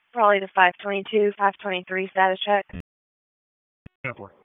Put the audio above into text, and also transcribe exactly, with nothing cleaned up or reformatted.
Raleigh to five twenty-two, five twenty-three status check. ten four.